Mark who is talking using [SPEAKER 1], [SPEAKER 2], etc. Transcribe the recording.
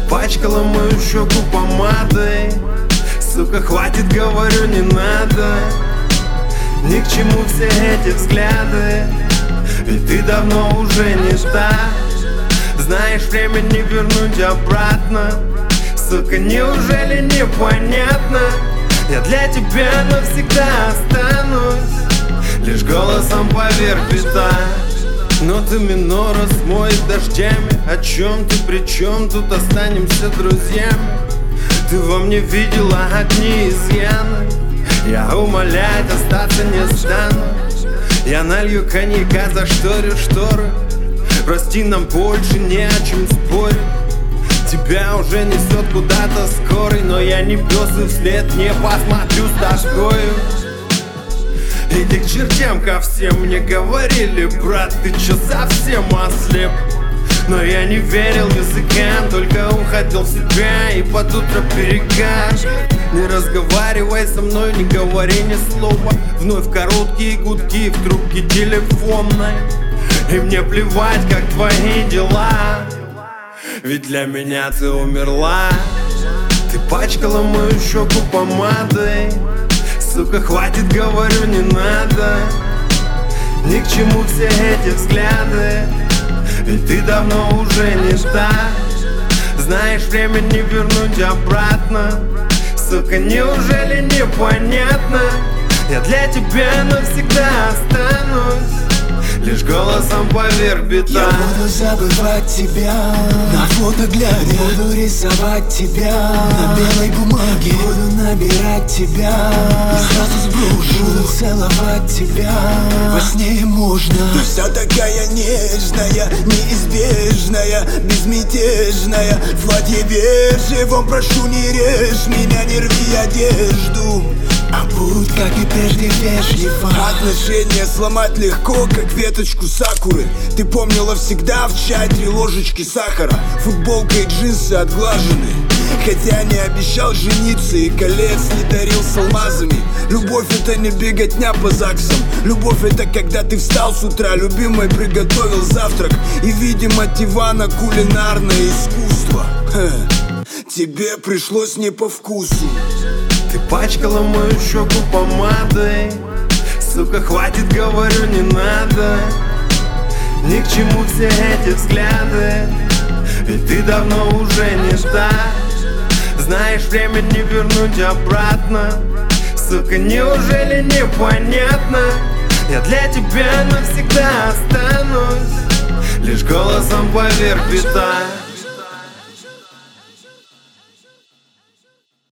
[SPEAKER 1] пачкала мою щеку помадой. Сука, хватит, говорю, не надо. Ни к чему все эти взгляды, ведь ты давно уже не та. Знаешь, время не вернуть обратно. Сука, неужели непонятно? Я для тебя навсегда останусь, лишь голосом поверь, бита. Но ты минора смоет дождями. О чем ты, при чем тут останемся друзьями? Ты во мне видела одни изъяны. Я умолять остаться не стану. Я налью коньяка, зашторю шторы. Прости, нам больше не о чем спорить. Тебя уже несет куда-то скорый, но я не пес и вслед не посмотрю с тоскою. Иди к чертям ко всем, мне говорили: брат, ты чё совсем ослеп? Но я не верил языкам, только уходил в себя и под утро перегар. Не разговаривай со мной, не говори ни слова. Вновь короткие гудки в трубке телефонной. И мне плевать, как твои дела, ведь для меня ты умерла. Ты пачкала мою щеку помадой. Сука, хватит, говорю, не надо. Ни к чему все эти взгляды, ведь ты давно уже не та. Знаешь, время не вернуть обратно. Сука, неужели непонятно? Я для тебя навсегда останусь, лишь голосом поверь, бита.
[SPEAKER 2] Я буду забывать тебя, на фото глядя. Буду рисовать тебя на белой бумаге. Буду набирать тебя и сразу сброшу. Буду целовать тебя во сне можно. Ты вся такая нежная, неизбежная, безмятежная. В платье бежевом, прошу, не режь меня, не рви одежду. А будь, как и прежде, вежливо. Отношения сломать легко, как веточку сакуры. Ты помнила всегда в чай 3 ложечки сахара. Футболка и джинсы отглажены, хотя не обещал жениться и колец не дарил с алмазами. Любовь — это не беготня по ЗАГСам. Любовь — это когда ты встал с утра, любимой приготовил завтрак. И, видимо, от дивана кулинарное искусство тебе пришлось не по вкусу.
[SPEAKER 1] Ты пачкала мою щеку помадой. Сука, хватит, говорю, не надо. Ни к чему все эти взгляды, ведь ты давно уже не та. Знаешь, время не вернуть обратно. Сука, неужели непонятно? Я для тебя навсегда останусь, лишь голосом поверь, бита.